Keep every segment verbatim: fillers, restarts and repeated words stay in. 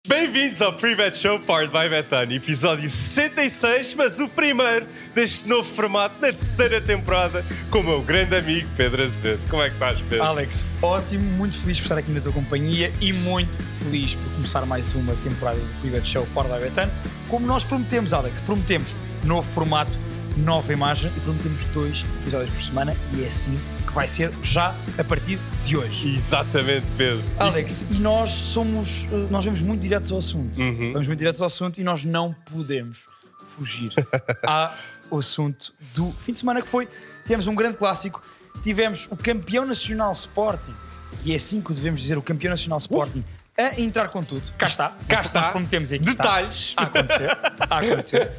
Bem-vindos ao Pre-Bet Show Powered by Betano, episódio sessenta e seis, mas o primeiro deste novo formato na terceira temporada com o meu grande amigo Pedro Azevedo. Como é que estás, Pedro? Alex, ótimo, muito feliz por estar aqui na tua companhia e muito feliz por começar mais uma temporada do Pre-Bet Show Powered by Betano. Como nós prometemos, Alex, prometemos novo formato, nova imagem e prometemos dois episódios por semana e é assim que vai ser já a partir de hoje. Exatamente, Pedro. Alex, e nós somos, nós vamos muito diretos ao assunto. Uhum. Vamos muito diretos ao assunto e nós não podemos fugir ao assunto do fim de semana que foi. Tivemos um grande clássico, tivemos o campeão nacional Sporting, e é assim que devemos dizer, o campeão nacional Sporting, a entrar com tudo. Cá está. Cá nós, está. Nós prometemos aqui. Detalhes. Está a acontecer. A acontecer.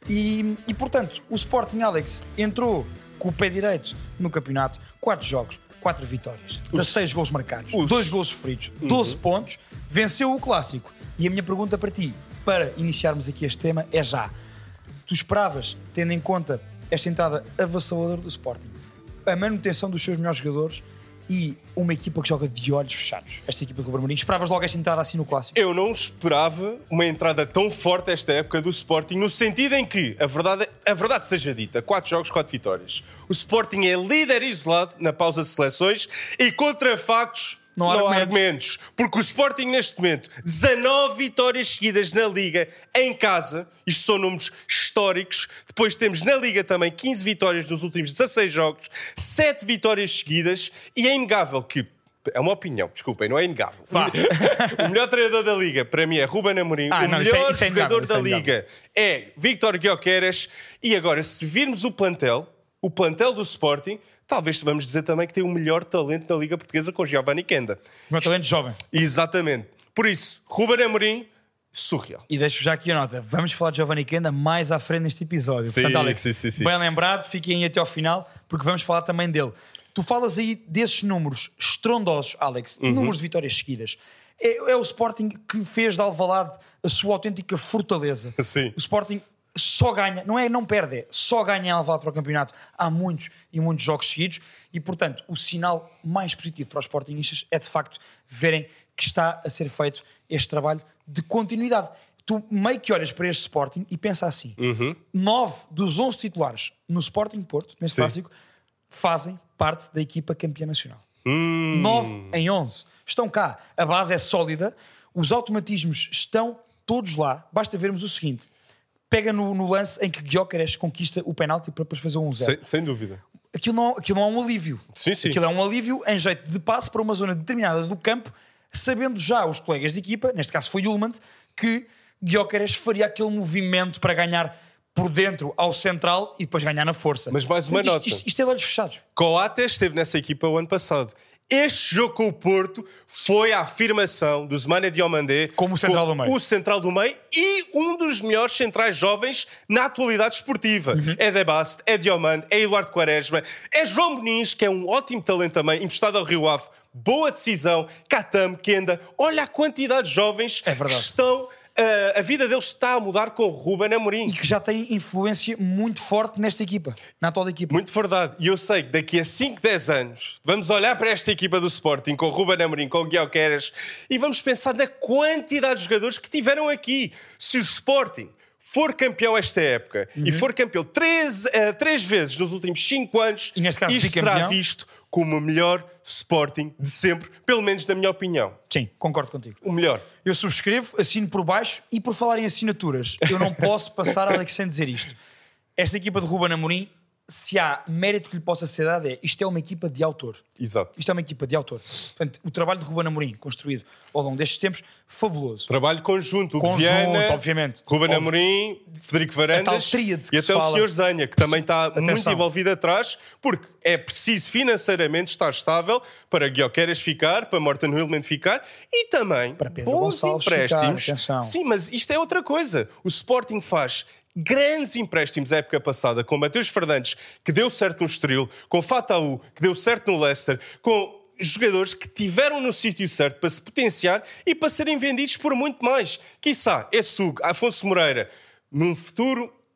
E, e, portanto, o Sporting, Alex, entrou com o pé direito no campeonato, quatro jogos, quatro vitórias, dezasseis golos marcados, Os... dois golos sofridos, doze uhum. pontos, venceu o clássico. E a minha pergunta para ti, para iniciarmos aqui este tema, é já. Tu esperavas, tendo em conta esta entrada avassaladora do Sporting, a manutenção dos seus melhores jogadores e uma equipa que joga de olhos fechados, esta equipa do Ruben Amorim, esperavas logo esta entrada assim no clássico? Eu não esperava uma entrada tão forte esta época do Sporting, no sentido em que, a verdade, a verdade seja dita, quatro jogos, quatro vitórias. O Sporting é líder isolado na pausa de seleções e contra factos não há, não há argumentos. argumentos. Porque o Sporting neste momento, dezanove vitórias seguidas na Liga, em casa, isto são números históricos. Depois temos na Liga também quinze vitórias nos últimos dezasseis jogos, sete vitórias seguidas e é inegável que, é uma opinião, desculpem, não é inegável. Vá. O melhor treinador da Liga, para mim, é Ruben Amorim. Ah, o não, isso melhor é- isso é jogador inegável, isso da é inegável. Liga é Víctor Gyökeres. E agora, se virmos o plantel, o plantel do Sporting, talvez vamos dizer também que tem o melhor talento na Liga Portuguesa com Giovanni Kenda. O meu talento jovem. Exatamente. Por isso, Ruben Amorim, surreal. E deixo já aqui a nota. Vamos falar de Giovanni Kenda mais à frente neste episódio. Sim, Portanto, Alex, sim, sim, sim. bem lembrado, fiquem aí até ao final, porque vamos falar também dele. Tu falas aí desses números estrondosos, Alex, Uhum. números de vitórias seguidas. É, é o Sporting que fez de Alvalade a sua autêntica fortaleza. Sim. O Sporting só ganha, não é não perde, é só ganha em Alvalade para o campeonato. Há muitos e muitos jogos seguidos e, portanto, o sinal mais positivo para os Sportingistas é, de facto, verem que está a ser feito este trabalho de continuidade. Tu meio que olhas para este Sporting e pensa assim, Uhum. nove dos onze titulares no Sporting Porto, neste Sim. clássico, fazem parte da equipa campeã nacional. Hum. nove em onze. Estão cá. A base é sólida, os automatismos estão todos lá. Basta vermos o seguinte. Pega no, no lance em que Gyökeres conquista o penalti para depois fazer um zero. Sem, sem dúvida. Aquilo não, aquilo não é um alívio. Sim, sim. Aquilo é um alívio em jeito de passe para uma zona determinada do campo, sabendo já os colegas de equipa, neste caso foi Ullmann, que Gyökeres faria aquele movimento para ganhar por dentro ao central e depois ganhar na força. Mas mais uma Isto- nota. Isto, isto é de olhos fechados. Coates esteve nessa equipa o ano passado. Este jogo com o Porto foi a afirmação do Zmane Diomandé Como o central do meio. O central do meio e um dos melhores centrais jovens na atualidade esportiva. Uhum. É De Bast, é Diomande, é Eduardo Quaresma, é João Muniz, que é um ótimo talento também, emprestado ao Rio Ave. Boa decisão. Katam, Kenda. Olha a quantidade de jovens É verdade. que estão... Uh, a vida deles está a mudar com o Ruben Amorim. E que já tem influência muito forte nesta equipa, na atual equipa. Muito verdade. E eu sei que daqui a cinco, dez anos vamos olhar para esta equipa do Sporting com o Ruben Amorim, com o Gyökeres e vamos pensar na quantidade de jogadores que tiveram aqui. Se o Sporting for campeão esta época Uhum. e for campeão três, uh, três vezes nos últimos cinco anos, E neste caso isto será bicampeão. visto como o melhor Sporting de sempre, pelo menos na minha opinião. Sim, concordo contigo. O melhor. Eu subscrevo, assino por baixo e por falar em assinaturas, eu não posso passar, Alex, sem dizer isto. Esta equipa de Ruben Amorim, se há mérito que lhe possa ser dado, é isto é uma equipa de autor. Exato. Isto é uma equipa de autor. Portanto, o trabalho de Ruben Amorim, construído ao longo destes tempos, fabuloso. Trabalho conjunto. O Conjunto, Viana, obviamente. Ruben Óbvio. Amorim, Frederico A tal Varandas tríade que e se até o fala. senhor Zanha, que também está Atenção. muito envolvido atrás, porque é preciso financeiramente estar estável para Gyökeres ficar, para Morten Hillman ficar e também Para Pedro bons Gonçalves empréstimos. ficar, atenção. Sim, mas isto é outra coisa. O Sporting faz grandes empréstimos à época passada com Mateus Fernandes, que deu certo no Estoril, com Fataú, que deu certo no Leicester, com jogadores que tiveram no sítio certo para se potenciar e para serem vendidos por muito mais. Quiçá, esse Hugo, Afonso Moreira, num futuro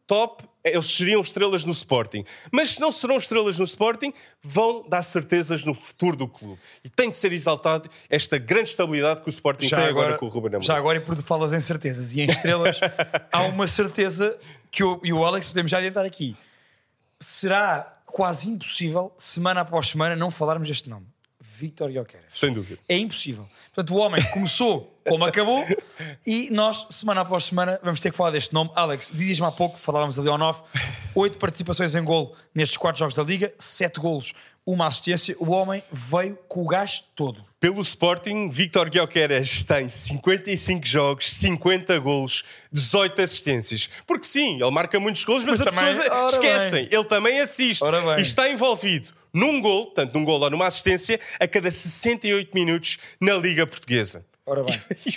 top, eles seriam estrelas no Sporting. Mas se não serão estrelas no Sporting, vão dar certezas no futuro do clube. E tem de ser exaltado esta grande estabilidade que o Sporting Já tem agora, agora com o Ruben Amorim. Já agora, e por falas em certezas e em estrelas, há uma certeza que eu e o Alex podemos já adiantar aqui. Será quase impossível, semana após semana, não falarmos deste nome. Víctor Gyökeres. Sem dúvida. É impossível. Portanto, o homem começou como acabou e nós, semana após semana, vamos ter que falar deste nome. Alex, diz-me há pouco, falávamos ali ao nove, oito participações em golo nestes quatro jogos da Liga, sete golos, uma assistência. O homem veio com o gás todo. Pelo Sporting, Víctor Gyökeres tem cinquenta e cinco jogos, cinquenta golos, dezoito assistências. Porque sim, ele marca muitos golos, mas, Mas as também, pessoas esquecem. Ele também assiste. E está envolvido num gol, tanto num gol ou numa assistência, a cada sessenta e oito minutos na Liga Portuguesa. Ora bem.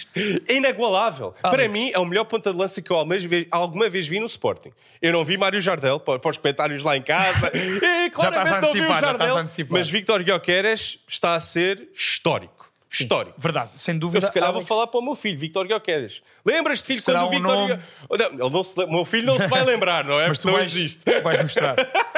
É inagualável. Alex. Para mim, é o melhor ponta de lança que eu alguma vez vi no Sporting. Eu não vi Mário Jardel, para, para os comentários lá em casa. E, claramente não vi o Jardel. Mas Víctor Gyökeres está a ser histórico. Sim, histórico. Verdade, sem dúvida. Eu se calhar Alex... vou falar para o meu filho, Víctor Gyökeres. Lembras-te, filho, Será quando o um Víctor... nome... Não, ele não se... O meu filho não se vai lembrar, não é? Mas tu não vais, existe. vais mostrar.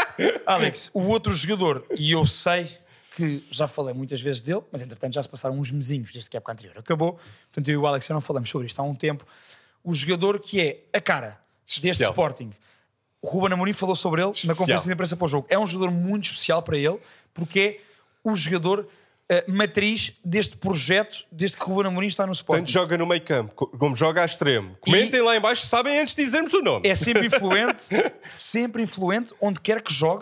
Alex, o outro jogador, e eu sei que já falei muitas vezes dele, mas entretanto já se passaram uns mesinhos desde que a época anterior acabou. Portanto, eu e o Alex já não falamos sobre isto há um tempo. O jogador que é a cara Especial. deste Sporting. O Ruben Amorim falou sobre ele Especial. na conferência de imprensa para o jogo. É um jogador muito especial para ele, porque é o jogador uh, matriz deste projeto, desde que o Ruben Amorim está no Sporting. Tanto joga no meio campo, como joga a extremo. Comentem e lá em baixo, sabem antes de dizermos o nome. É sempre influente, sempre influente, onde quer que jogue,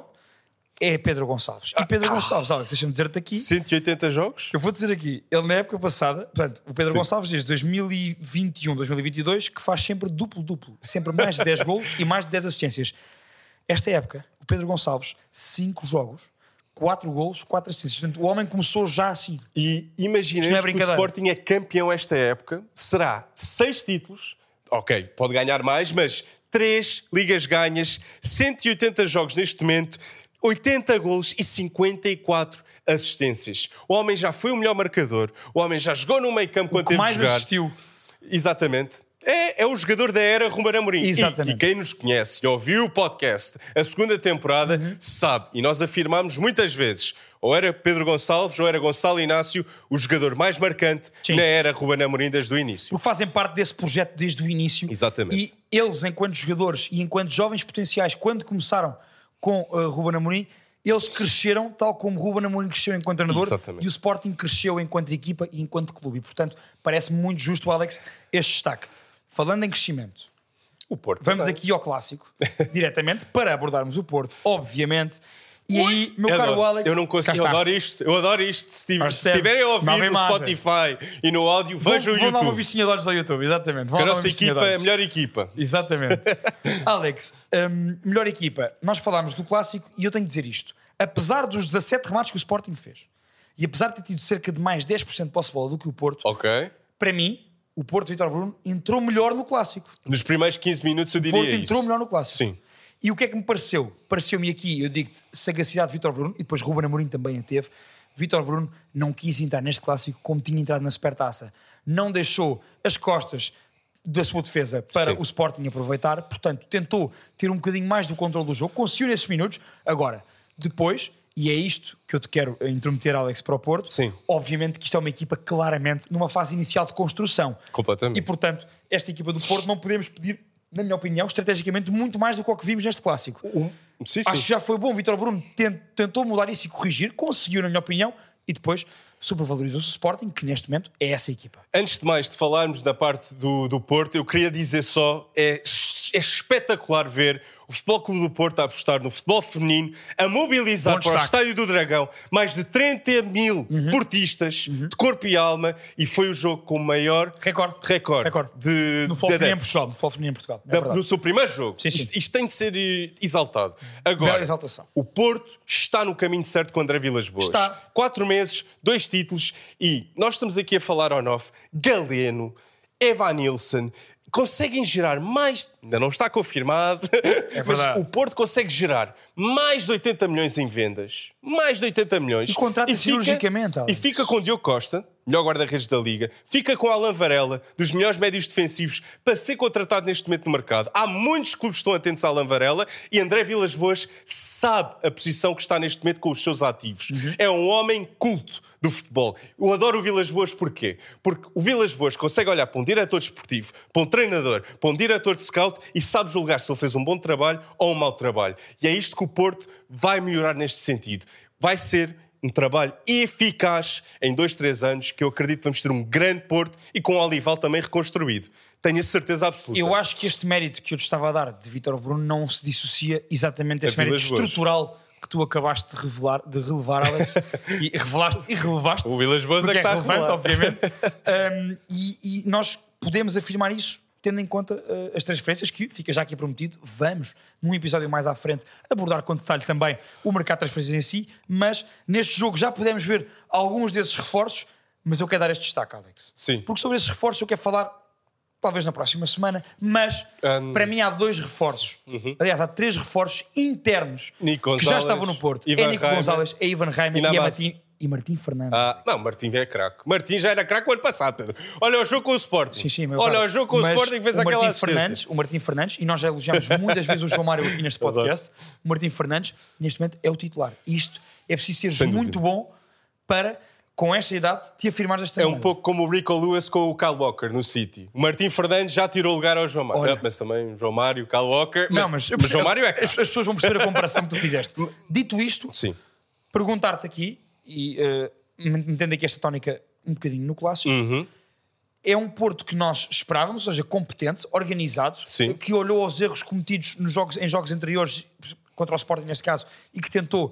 é Pedro Gonçalves. E Pedro ah, Gonçalves, Alex, deixa-me dizer-te aqui... cento e oitenta jogos? Eu vou dizer aqui, ele na época passada, portanto, o Pedro Sim. Gonçalves desde dois mil e vinte e um, dois mil e vinte e dois, que faz sempre duplo-duplo. Sempre mais de dez golos e mais de dez assistências. Esta época, o Pedro Gonçalves, cinco jogos, quatro golos, quatro assistências. Portanto, o homem começou já assim. E imaginemos é que o Sporting é campeão esta época, será seis títulos, ok, pode ganhar mais, mas três ligas ganhas, cento e oitenta jogos neste momento, oitenta golos e cinquenta e quatro assistências. O homem já foi o melhor marcador, o homem já jogou no meio campo quando teve de jogar. mais assistiu. Exatamente. É, é o jogador da era Ruben Amorim. Exatamente. E, e quem nos conhece e ouviu o podcast, a segunda temporada, uhum. sabe, e nós afirmamos muitas vezes, ou era Pedro Gonçalves ou era Gonçalo Inácio, o jogador mais marcante Sim. na era Ruben Amorim desde o início. Porque fazem parte desse projeto desde o início. Exatamente. E eles, enquanto jogadores e enquanto jovens potenciais, quando começaram com uh, Ruben Amorim, eles cresceram tal como Ruben Amorim cresceu enquanto treinador. Exatamente. E o Sporting cresceu enquanto equipa e enquanto clube. E, portanto, parece-me muito justo, Alex, este destaque. Falando em crescimento, o Porto vamos também. aqui ao clássico, diretamente, para abordarmos o Porto, obviamente. E Ui, aí, meu eu caro adoro. Alex... Eu não consigo, eu adoro isto, eu adoro isto. Se estiverem a ouvir no Spotify e no áudio, vejam o YouTube. Vão dar uma vistinha de olhos ao YouTube, exatamente. Vão a nossa equipa é a melhor equipa. Exatamente. Alex, um, melhor equipa. Nós falámos do clássico e eu tenho de dizer isto. Apesar dos dezassete remates que o Sporting fez, e apesar de ter tido cerca de mais dez por cento de posse de bola do que o Porto, okay. para mim, o Porto de Vítor Bruno entrou melhor no clássico. Nos primeiros quinze minutos eu diria isso. O Porto entrou isso. melhor no clássico. Sim. E o que é que me pareceu? Pareceu-me aqui, eu digo-te, sagacidade de Vítor Bruno, e depois Ruben Amorim também a teve. Vítor Bruno não quis entrar neste clássico como tinha entrado na Supertaça. Não deixou as costas da sua defesa para Sim. o Sporting aproveitar. Portanto, tentou ter um bocadinho mais do controle do jogo. Conseguiu nesses minutos. Agora, depois... E é isto que eu te quero intrometer, Alex, para o Porto. Sim. Obviamente que isto é uma equipa claramente numa fase inicial de construção. Completamente. E, portanto, esta equipa do Porto não podemos pedir, na minha opinião, estrategicamente, muito mais do que o que vimos neste clássico. Um, sim, Acho sim. que já foi bom. Vítor Bruno tentou mudar isso e corrigir. Conseguiu, na minha opinião. E depois supervalorizou-se o Sporting, que neste momento é essa equipa. Antes de mais de falarmos da parte do, do Porto, eu queria dizer só, é, é espetacular ver o Futebol Clube do Porto a apostar no futebol feminino, a mobilizar Bom para destaque. o Estádio do Dragão mais de trinta mil uhum. portistas uhum. de corpo e alma, e foi o jogo com o maior recorde, recorde, recorde. de, no futebol feminino em Portugal. No futebol feminino em Portugal. É da, no seu primeiro jogo. Sim, sim. Isto, isto tem de ser exaltado. Agora, o Porto está no caminho certo com André Vilas Boas. Está. Quatro meses, dois títulos, e nós estamos aqui a falar ao off, Galeno, Evanilson, conseguem gerar mais, ainda não está confirmado, é mas o Porto consegue gerar mais de oitenta milhões em vendas, mais de oitenta milhões. E contrata cirurgicamente. E fica com Diogo Costa, melhor guarda-redes da Liga. Fica com Alan Varela, dos melhores médios defensivos, para ser contratado neste momento no mercado. Há muitos clubes que estão atentos a Alan Varela e André Vilas-Boas sabe a posição que está neste momento com os seus ativos. Uhum. É um homem culto do futebol. Eu adoro o Vilas-Boas porquê? Porque o Vilas-Boas consegue olhar para um diretor desportivo, para um treinador, para um diretor de scout e sabe julgar se ele fez um bom trabalho ou um mau trabalho. E é isto que o Porto vai melhorar neste sentido. Vai ser um trabalho eficaz em dois, três anos, que eu acredito que vamos ter um grande Porto e com o Olival também reconstruído. Tenho a certeza absoluta. Eu acho que este mérito que eu te estava a dar de Vítor Bruno não se dissocia exatamente deste mérito estrutural que tu acabaste de, revelar, de relevar, Alex. E revelaste e relevaste. O Vilas-Boas é que é está relevante, a obviamente. um, e, e nós podemos afirmar isso tendo em conta uh, as transferências, que fica já aqui prometido, vamos, num episódio mais à frente, abordar com detalhe também o mercado de transferências em si, mas neste jogo já podemos ver alguns desses reforços, mas eu quero dar este destaque, Alex. Sim. Porque sobre esses reforços eu quero falar talvez na próxima semana, mas um... para mim há dois reforços. Uhum. Aliás, há três reforços internos Nico que já estavam no Porto. Ivan é Nico Reimer, Gonzalez, é Ivan Reimer e, e é Martim... E Martim Fernandes. Ah, não, Martim é craque. Martim já era craque o ano passado, Pedro. Olha o jogo com o Sporting. Sim, sim, meu Olha cara. o jogo com Mas o Sporting que fez o aquela Martim assistência. Fernandes, o Martim Fernandes, e nós já elogiamos muitas vezes o João Mário aqui neste podcast, o Martim Fernandes, neste momento, é o titular. Isto é preciso ser Sem muito dúvida. bom para, com esta idade, te afirmar desta É maneira. um pouco como o Rico Lewis com o Kyle Walker no City. O Martim Fernandes já tirou o lugar ao João Mário. Olha. Mas também o João Mário, o Kyle Walker. Não, mas, mas, mas João Mário é craque. as, as pessoas vão perceber a comparação que tu fizeste. Dito isto, Sim. perguntar-te aqui, e uh, entendo aqui esta tónica um bocadinho no clássico, Uhum. é um Porto que nós esperávamos, ou seja, competente, organizado, Sim. que olhou aos erros cometidos nos jogos, em jogos anteriores, contra o Sporting neste caso, e que tentou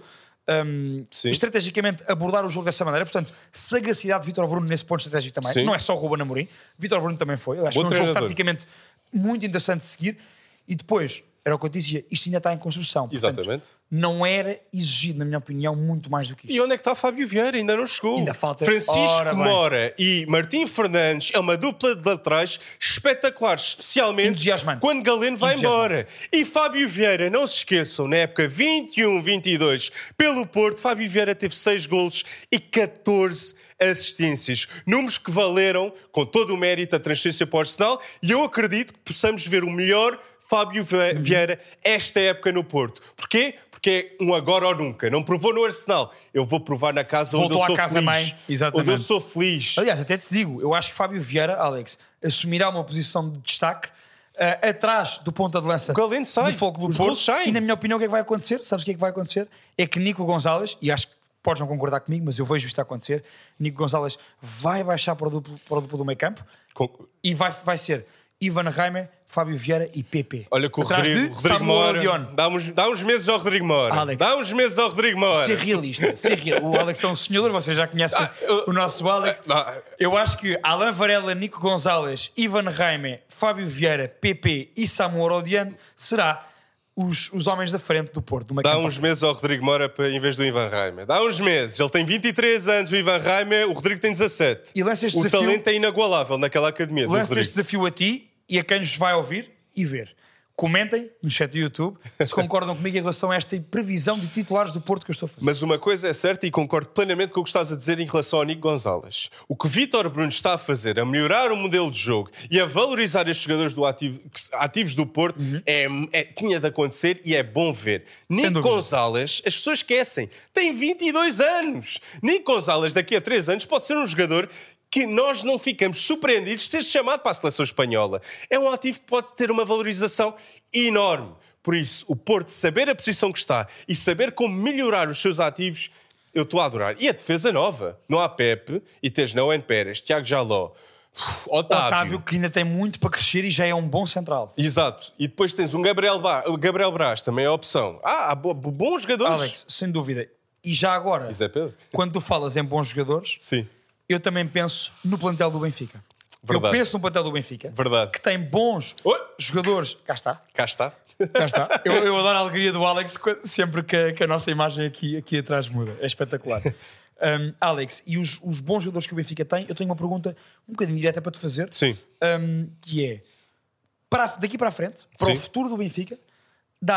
um, estrategicamente abordar o jogo dessa maneira. Portanto, sagacidade de Vítor Bruno nesse ponto estratégico também. Sim. Não é só o Ruben Amorim. Vítor Bruno também foi. Eu acho Bom que foi um jogo treinador. taticamente muito interessante de seguir. E depois, era o que eu dizia, isto ainda está em construção. Portanto, Exatamente. não era exigido, na minha opinião, muito mais do que isto. E onde é que está Fábio Vieira? Ainda não chegou. Ainda falta- Francisco Ora bem. Mora e Martim Fernandes é uma dupla de laterais espetacular, especialmente Entusiasmante. quando Galeno vai Entusiasmante. embora. E Fábio Vieira, não se esqueçam, na época vinte e um vinte e dois, pelo Porto, Fábio Vieira teve seis golos e catorze assistências. Números que valeram, com todo o mérito, a transferência para o Arsenal, e eu acredito que possamos ver o melhor Fábio Vieira esta época no Porto. Porquê? Porque é um agora ou nunca. Não provou no Arsenal. Eu vou provar na casa Voltou onde eu à sou casa feliz. mãe. Exatamente. Onde eu sou feliz. Aliás, até te digo, eu acho que Fábio Vieira, Alex, assumirá uma posição de destaque uh, atrás do ponta de lança O Galeno sai. do Fogo do Os Porto. golos saem. E na minha opinião, o que é que vai acontecer? Sabes o que é que vai acontecer? É que Nico Gonzalez, e acho que podes não concordar comigo, mas eu vejo isto a acontecer, Nico Gonzalez vai baixar para o duplo, para o duplo do meio campo Com... e vai, vai ser Ivan Reimer, Fábio Vieira e Pepe. Olha que o Atrás Rodrigo, de Rodrigo Samuel Mora... Odion. Dá uns, dá uns meses ao Rodrigo Mora. Alex. Dá uns meses ao Rodrigo Mora. Ser realista, ser real. O Alex é um sonhador, vocês já conhecem Ah, eu- o nosso Alex. Ah, Eu acho que Alan Varela, Nico Gonzalez, Ivan Reimer, Fábio Vieira, Pepe e Samuel Odian será os, os homens da frente do Porto. Do meio Dá campo. uns meses ao Rodrigo Mora para- em vez do Ivan Reimer. Dá uns meses. Ele tem vinte e três anos, o Ivan Reimer, o Rodrigo tem dezassete. E lança este o desafio- talento é inagualável naquela academia do Lanço Rodrigo. este desafio a ti e a quem nos vai ouvir e ver. Comentem no chat do YouTube se concordam comigo em relação a esta previsão de titulares do Porto que eu estou a fazer. Mas uma coisa é certa e concordo plenamente com o que estás a dizer em relação ao Nico Gonzalez. O que Vítor Bruno está a fazer, a melhorar o modelo de jogo e a valorizar estes jogadores do ativo, ativos do Porto, Uhum. é, é- tinha de acontecer e é bom ver. Nico dúvida. Gonzalez, as pessoas esquecem, tem vinte e dois anos. Nico Gonzalez, daqui a três anos, pode ser um jogador que nós não ficamos surpreendidos de ser chamado para a seleção espanhola. É um ativo que pode ter uma valorização enorme. Por isso, o Porto saber a posição que está e saber como melhorar os seus ativos, eu estou a adorar. E a defesa nova. Não há Pepe e tens Noen Pérez, Tiago Jaló, Otávio. Otávio, que ainda tem muito para crescer e já é um bom central. Exato. E depois tens um Gabriel, ba o Gabriel Braz, também é opção. Ah, há bo bons jogadores. Alex, sem dúvida. E já agora, Zé Pedro? quando tu falas em bons jogadores, Sim. eu também penso no plantel do Benfica. Verdade. Eu penso no plantel do Benfica, Verdade. que tem bons Oi. jogadores. Cá está. Cá está. Cá está. Eu, eu adoro a alegria do Alex sempre que, a- que a nossa imagem aqui, aqui atrás muda. É espetacular. Um, Alex, e os, os bons jogadores que o Benfica tem, eu tenho uma pergunta um bocadinho direta para te fazer. Sim. Um, que é, para, a- daqui para a frente, para Sim. o futuro do Benfica, dá-me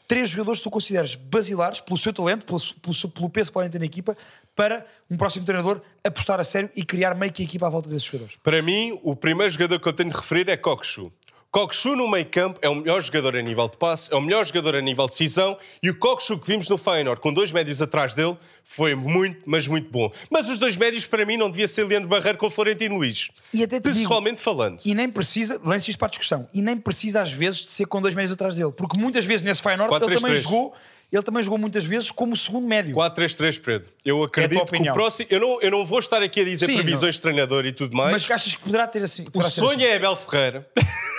três jogadores que tu consideras basilares pelo seu talento, pelo, pelo, pelo peso que podem ter na equipa, para um próximo treinador apostar a sério e criar meio que a equipa à volta desses jogadores? Para mim, o primeiro jogador que eu tenho de referir é Kokshu. Kokshu no meio campo é o melhor jogador a nível de passe, é o melhor jogador a nível de decisão, e o Kokshu que vimos no Feyenoord, com dois médios atrás dele, foi muito, mas muito bom. Mas os dois médios, para mim, não devia ser Leandro Barreiro com o Florentino Luís. E até te pessoalmente digo, falando. E nem precisa, lance isto para a discussão, e nem precisa às vezes de ser com dois médios atrás dele, porque muitas vezes nesse Feyenoord ele também jogou... Ele também jogou muitas vezes como segundo médio. quatro três três, Pedro. Eu acredito é que o próximo... Eu não, eu não vou estar aqui a dizer Sim, previsões não. de treinador e tudo mais. Mas que achas que poderá ter assim? O sonho assim. é Abel Ferreira.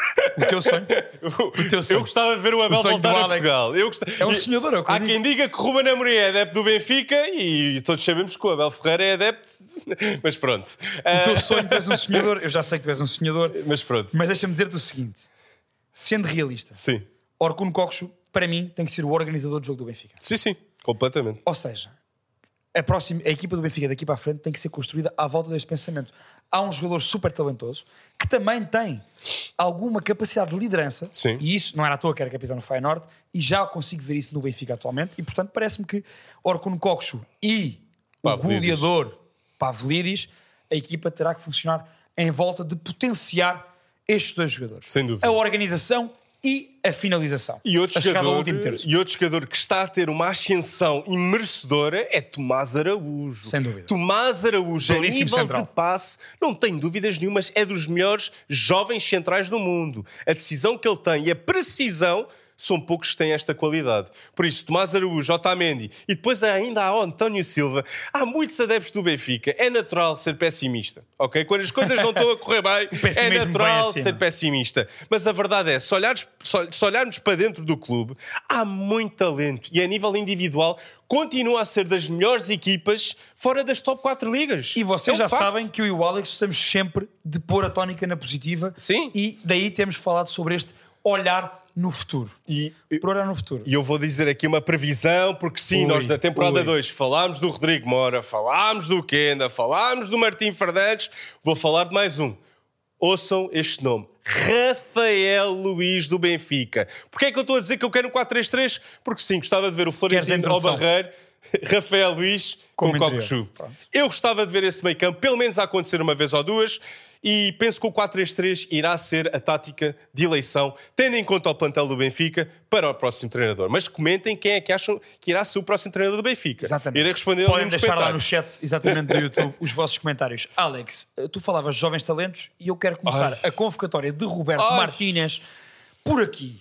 O teu sonho? O teu sonho. Eu gostava de ver o Abel o voltar a Portugal. Eu gostava... É um sonhador. É Há quem diga que o Ruben Amorim é adepto do Benfica e todos sabemos que o Abel Ferreira é adepto. Mas pronto. O teu sonho, tu és um sonhador. Eu já sei que tu és um sonhador. Mas pronto. Mas deixa-me dizer-te o seguinte. Sendo realista. Sim. Orkun Kokshu, para mim, tem que ser o organizador do jogo do Benfica. Sim, sim. Completamente. Ou seja, a, próxima, a equipa do Benfica daqui para a frente tem que ser construída à volta deste pensamento. Há um jogador super talentoso que também tem alguma capacidade de liderança. Sim. E isso não era à toa que era capitão no Feyenoord, e já consigo ver isso no Benfica atualmente. E, portanto, parece-me que Orkun Kokshu e Pavlidis. o goleador Pavlidis, a equipa terá que funcionar em volta de potenciar estes dois jogadores. Sem dúvida. A organização e a finalização. E outro, a jogador, ao último terço. e outro jogador que está a ter uma ascensão imerecedora é Tomás Araújo. Sem dúvida. Tomás Araújo, a nível central. de passe, não tenho dúvidas nenhumas, é dos melhores jovens centrais do mundo. A decisão que ele tem e a precisão são poucos que têm esta qualidade. Por isso, Tomás Araújo, Otamendi e depois ainda há o António Silva. Há muitos adeptos do Benfica. É natural ser pessimista, ok? Quando as coisas não estão a correr bem, é natural ser pessimista. Mas a verdade é, se, olhares, se olharmos para dentro do clube, há muito talento. E a nível individual, continua a ser das melhores equipas fora das top quatro ligas. E vocês é um já facto. sabem que eu e o Alex estamos sempre de pôr a tónica na positiva. Sim. E daí temos falado sobre este olhar no futuro. E, Por olhar no futuro. E eu vou dizer aqui uma previsão, porque sim, ui, nós na temporada dois falámos do Rodrigo Moura, falámos do Kenda, falámos do Martim Fernandes, vou falar de mais um. Ouçam este nome. Rafael Luís do Benfica. Porquê é que eu estou a dizer que eu quero um quatro três três? Porque sim, gostava de ver o Florentino ao Barreiro, Rafael Luís com o Kokshu. Eu gostava de ver esse meio campo, pelo menos a acontecer uma vez ou duas. E penso que o quatro três três irá ser a tática de eleição, tendo em conta o plantel do Benfica, para o próximo treinador. Mas comentem quem é que acham que irá ser o próximo treinador do Benfica. Exatamente. Irei responder Podem deixar lá no chat, exatamente, do YouTube, os vossos comentários. Alex, tu falavas de jovens talentos e eu quero começar Ai. a convocatória de Roberto Ai. Martínez por aqui.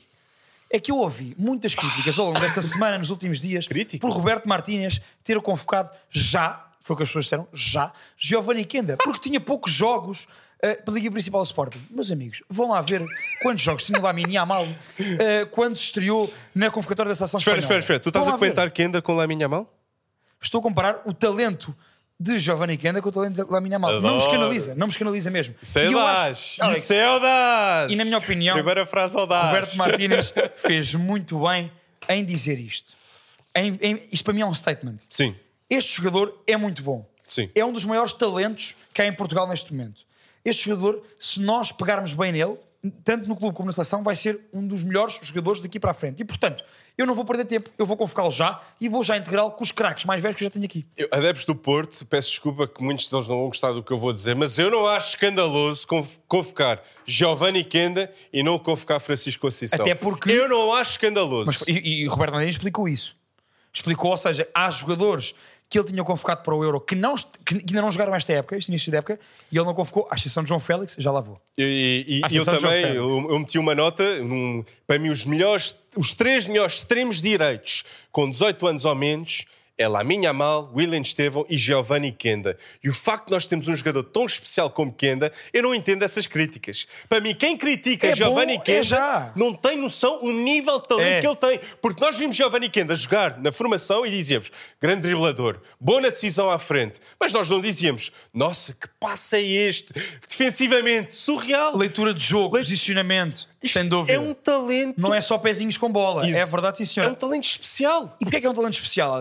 É que eu ouvi muitas críticas ao longo desta semana, nos últimos dias, Crítica? por Roberto Martínez ter convocado já, foi o que as pessoas disseram, já, Giovanni Kenda, porque tinha poucos jogos uh, pela Liga Principal do Sporting. Meus amigos, vão lá ver quantos jogos tinha Lamine Yamal uh, quando se estreou na convocatória da Seleção Espera, Espanhola. espera, espera. Tu estás a comentar Kenda com Lamine Yamal? Estou a comparar o talento de Giovanni Kenda com o talento de Lamine Yamal. Não me escanaliza, não me escanaliza mesmo. Isso é audaz, isso é audaz. E na minha opinião, primeira frase audaz. Roberto Martínez fez muito bem em dizer isto. Em, em, isto para mim é um statement. Sim. Este jogador é muito bom. Sim. É um dos maiores talentos que há em Portugal neste momento. Este jogador, se nós pegarmos bem nele, tanto no clube como na seleção, vai ser um dos melhores jogadores daqui para a frente. E, portanto, eu não vou perder tempo. Eu vou convocá-lo já e vou já integrá-lo com os craques mais velhos que eu já tenho aqui. Eu, adeptos do Porto, peço desculpa que muitos deles não vão gostar do que eu vou dizer, mas eu não acho escandaloso convocar Giovanni Kenda e não convocar Francisco Conceição. Até porque... Eu não acho escandaloso. Mas, e, e Roberto Martínez explicou isso. Explicou, ou seja, há jogadores que ele tinha convocado para o Euro que, não, que ainda não jogaram esta época, este início de época, e ele não convocou, à exceção de João Félix, já lá vou. E, e, e eu também, eu, eu meti uma nota, um, para mim os melhores, os três melhores extremos direitos com dezoito anos ou menos, é Lamine Yamal, William Estevão e Giovanni Kenda. E o facto de nós termos um jogador tão especial como Kenda, eu não entendo essas críticas. Para mim, quem critica é Giovanni bom, Kenda é não tem noção o nível de talento é. que ele tem. Porque nós vimos Giovanni Kenda jogar na formação e dizíamos, grande driblador, boa na decisão à frente. Mas nós não dizíamos, nossa, que passe é este? Defensivamente, surreal. Leitura de jogo, Leit... posicionamento, Isto sem dúvida. É um talento... Não é só pezinhos com bola, Isso. é verdade, sim senhor. É um talento especial. E porquê é que é um talento especial, Alex? E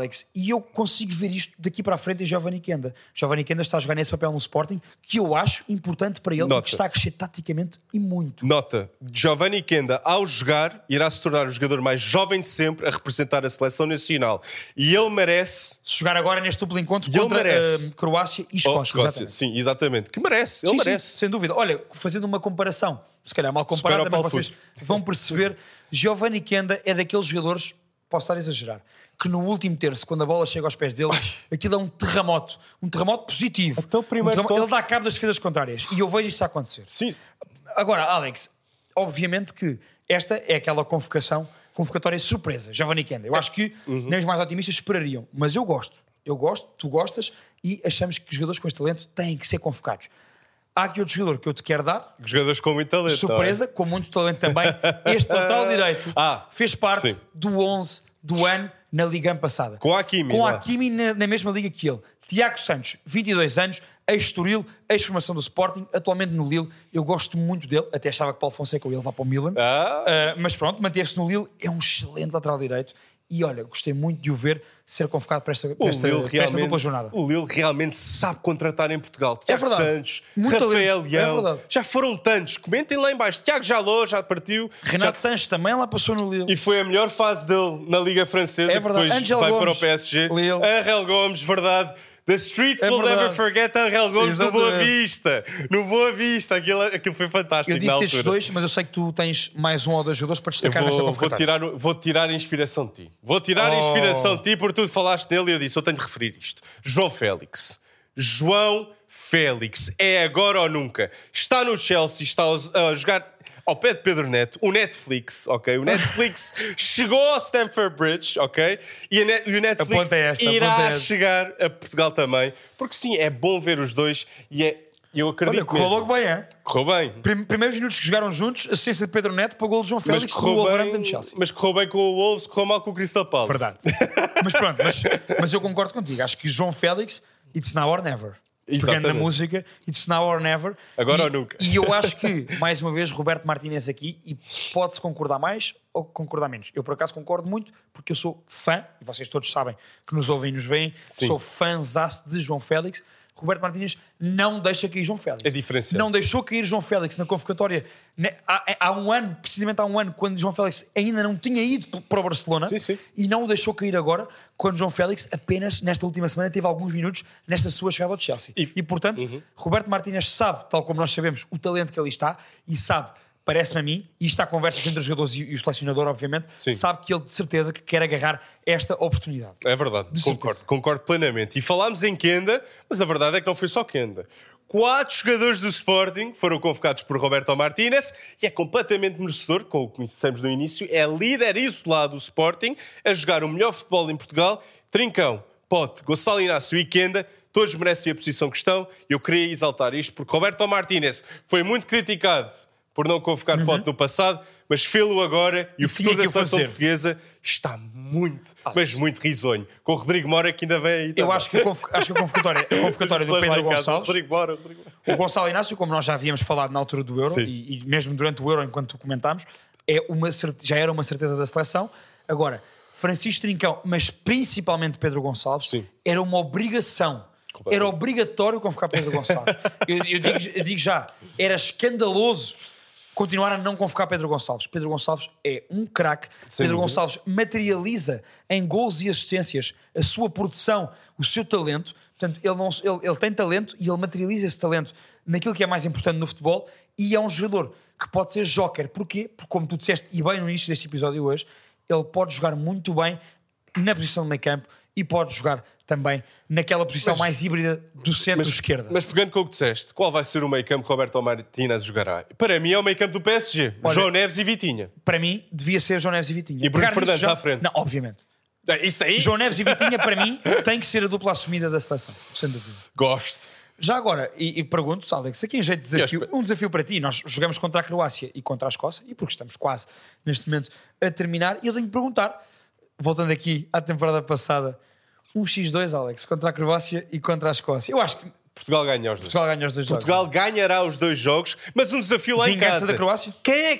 E eu consigo ver isto daqui para a frente em Giovanni Kenda. Giovanni Kenda está a jogar nesse papel no Sporting, que eu acho importante para ele, Nota. porque está a crescer taticamente e muito. Nota, Giovanni Kenda, ao jogar, irá se tornar o jogador mais jovem de sempre a representar a seleção nacional. E ele merece... Se jogar agora neste duplo encontro ele contra merece. Uh, Croácia e Oh, Escócia. Escócia. Exatamente. Sim, exatamente. Que merece, ele Sim, merece. sim, sem dúvida. Olha, fazendo uma comparação, se calhar mal comparada, Supera o mas Paulo vocês vão perceber, Giovanni Kenda é daqueles jogadores, posso estar a exagerar, que no último terço, quando a bola chega aos pés dele, aquilo é um terremoto. Um terremoto positivo. Até o primeiro um terremoto, toque. ele dá cabo das defesas contrárias. E eu vejo isto a acontecer. Sim. Agora, Alex, obviamente que esta é aquela convocação, convocatória surpresa, Giovanni Kenda. Eu acho que Uhum. nem os mais otimistas esperariam. Mas eu gosto. Eu gosto, tu gostas, e achamos que jogadores com este talento têm que ser convocados. Há aqui outro jogador que eu te quero dar, Jogadores com muito talento. surpresa, não é? com muito talento também. Este lateral direito Ah, fez parte sim. do onze do ano na Liga ano passada. Com a Hakimi, Com a lá. Hakimi na, na mesma liga que ele. Tiago Santos, vinte e dois anos, ex-Estoril, ex-formação do Sporting, atualmente no Lille. Eu gosto muito dele, até achava que Paulo Fonseca ia levar para o Milan. Ah. Uh, mas pronto, manteve-se no Lille. É um excelente lateral direito. E olha, gostei muito de o ver ser convocado para esta, para O esta, Lille, para esta dupla realmente, jornada. o Lille realmente sabe contratar em Portugal. Tiago verdade. Santos, Muito Rafael talento. É Leão. verdade. Já foram tantos. Comentem lá em baixo. Tiago Jaló já partiu. Renato já... Sanches também lá passou no Lille. E foi a melhor fase dele na Liga Francesa. É verdade. Depois Angel vai Gomes, para o P S G. Lille. Angel Gomes, verdade. The streets É will verdade. never forget Angel Gomes no Exatamente. Boa Vista. No Boa Vista. Aquilo, aquilo foi fantástico Eu na disse altura. estes dois, mas eu sei que tu tens mais um ou dois jogadores para Eu destacar nesta vou, vou, convocatória. tirar, vou tirar a inspiração de ti. Vou tirar a Oh. inspiração de ti porque tu falaste nele e eu disse, eu tenho de referir isto. João Félix. João Félix. É agora ou nunca. Está no Chelsea, está a jogar ao pé de Pedro Neto. O Netflix, ok? O Netflix chegou ao Stamford Bridge, ok? E, a Net, e o Netflix Aponta esta, irá aponta esta. chegar a Portugal também. Porque sim, é bom ver os dois e é... Eu acredito Olha, correu mesmo. logo bem, hein? Correu bem. Prim- Primeiros minutos que jogaram juntos, assistência de Pedro Neto para o gol de João Mas Félix no correu, Wolverhampton de bem, Chelsea. mas correu bem com o Wolves, correu mal com o Crystal Palace. Verdade. mas pronto, mas, mas eu concordo contigo. Acho que João Félix, it's now or never. Pegando na Exatamente. música, it's now or never. Agora e, ou nunca. E eu acho que, mais uma vez, Roberto Martínez aqui, e pode-se concordar mais ou concordar menos. Eu, por acaso, concordo muito, porque eu sou fã, e vocês todos sabem que nos ouvem e nos veem, Sim. sou fãzaço de João Félix. Roberto Martínez não deixa cair João Félix. É diferenciado. Não deixou cair João Félix na convocatória né, há, há um ano, precisamente há um ano, quando João Félix ainda não tinha ido para o Barcelona. Sim, sim. E não o deixou cair agora, quando João Félix apenas nesta última semana teve alguns minutos nesta sua chegada ao Chelsea. E- E, portanto, Uhum. Roberto Martínez sabe, tal como nós sabemos, o talento que ali está e sabe, parece-me a mim, e isto há conversas entre os jogadores e, e o selecionador, obviamente, Sim. sabe que ele de certeza que quer agarrar esta oportunidade. É verdade, De concordo, certeza. concordo plenamente. E falámos em Kenda, mas a verdade é que não foi só Kenda. Quatro jogadores do Sporting foram convocados por Roberto Martínez e é completamente merecedor, como o que dissemos no início, é líder isolado do Sporting a jogar o melhor futebol em Portugal. Trincão, Pote, Gonçalo Inácio e Kenda, todos merecem a posição que estão. Eu queria exaltar isto porque Roberto Martínez foi muito criticado por não convocar Pote no passado, mas fê-lo agora e, o futuro tinha da que o seleção fazer. portuguesa está muito, mas muito risonho. Com o Rodrigo Mora que ainda vem aí Eu também. acho que a, convo- acho que a convocatória, a convocatória do Pedro Gonçalves, Rodrigo Mora, Rodrigo Mora. o Gonçalo Inácio, como nós já havíamos falado na altura do Euro, Sim. e, e mesmo durante o Euro, enquanto comentámos, é uma, certe- já era uma certeza da seleção. Agora, Francisco Trincão, mas principalmente Pedro Gonçalves, Sim. era uma obrigação. Era obrigatório convocar Pedro Gonçalves. eu, eu digo, eu digo já, era escandaloso continuar a não convocar Pedro Gonçalves. Pedro Gonçalves é um craque. Sem Pedro dúvida. Gonçalves materializa em gols e assistências a sua produção, o seu talento. Portanto, ele, não, ele, ele tem talento e ele materializa esse talento naquilo que é mais importante no futebol e é um jogador que pode ser joker. Porquê? Porque, como tu disseste, e bem no início deste episódio hoje, ele pode jogar muito bem na posição de meio campo e pode jogar também naquela posição Mas- mais híbrida do centro-esquerda. Mas pegando com o que disseste, qual vai ser o meio campo que Roberto Martínez jogará? Para mim é o meio campo do P S G. Olha- João Neves e Vitinha. Para mim, devia ser João Neves e Vitinha. E Bruno Pegar nisso Fernandes já- à frente. Não, obviamente. É, Isso aí, João Neves e Vitinha, para mim, tem que ser a dupla assumida da seleção. Sem dúvida. gosto. Já agora, e, e pergunto, Alex, aqui em jeito de desafio, Yes, um desafio para ti. Nós jogamos contra a Croácia e contra a Escócia, e porque estamos quase, neste momento, a terminar, e eu tenho de perguntar, voltando aqui à temporada passada, um xis dois, Alex, contra a Croácia e contra a Escócia. Eu acho que Portugal ganha os dois. Portugal ganha os dois jogos. Portugal ganhará os dois jogos, mas um desafio lá em Vingança casa. da Croácia? Quem é que...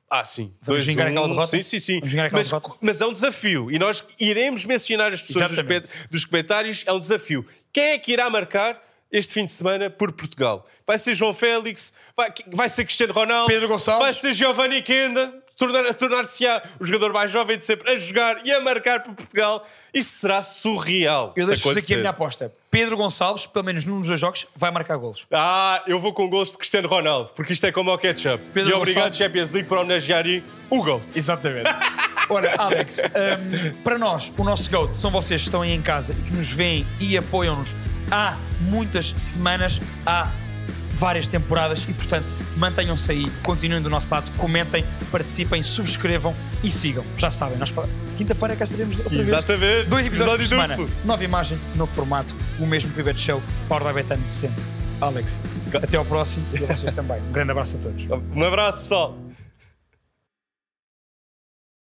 Ah, sim. Vamos vingar aquela derrota? Sim, sim, sim. Vamos vingar aquela Mas, derrota? mas é um desafio. E nós iremos mencionar as pessoas dos, Exatamente. coment- dos comentários. É um desafio. Quem é que irá marcar este fim de semana por Portugal? Vai ser João Félix? Vai, vai ser Cristiano Ronaldo? Pedro Gonçalves? Vai ser Giovanni Kenda? Tornar, tornar-se-á o jogador mais jovem de sempre a jogar e a marcar por Portugal? Isso será surreal. Eu se deixo-vos aqui acontecer. a minha aposta. Pedro Gonçalves, pelo menos num dos dois jogos, vai marcar golos. Ah, eu vou com gosto de Cristiano Ronaldo, porque isto é como ao ketchup. Pedro e obrigado, Gonçalves. Champions League, por homenagear o GOAT. Exatamente. Ora, Alex, um, para nós, o nosso GOAT são vocês que estão aí em casa e que nos veem e apoiam-nos há muitas semanas, há várias temporadas e, portanto, mantenham-se aí, continuem do nosso lado, comentem, participem, subscrevam e sigam. Já sabem, nós para quinta-feira cá estaremos outra vez. Exatamente. Dois episódios por Episódio semana. duplo. Nova imagem, novo formato, o mesmo Pivete Show, Power da Betano de sempre. Alex, até ao próximo e a vocês também. Um grande abraço a todos. Um abraço, pessoal.